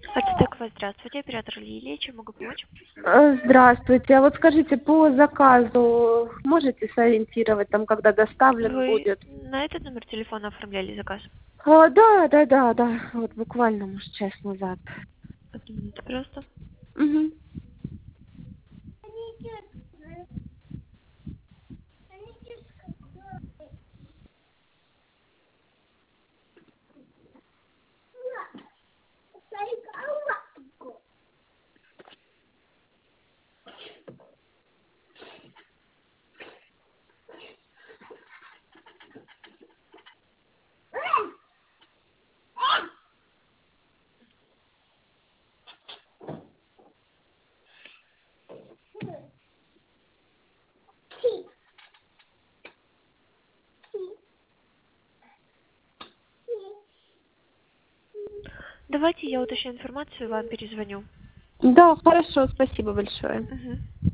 Артстекова, здравствуйте, оператор Лилия, чем могу помочь? Здравствуйте. А вот скажите, по заказу можете сориентировать, там, когда доставлен Вы будет? на этот номер телефона оформляли заказ? Да. Вот буквально, может, час назад. Одну минуту, пожалуйста. Мгм. Давайте я уточню информацию и вам перезвоню. Да, хорошо, спасибо большое. Мгм.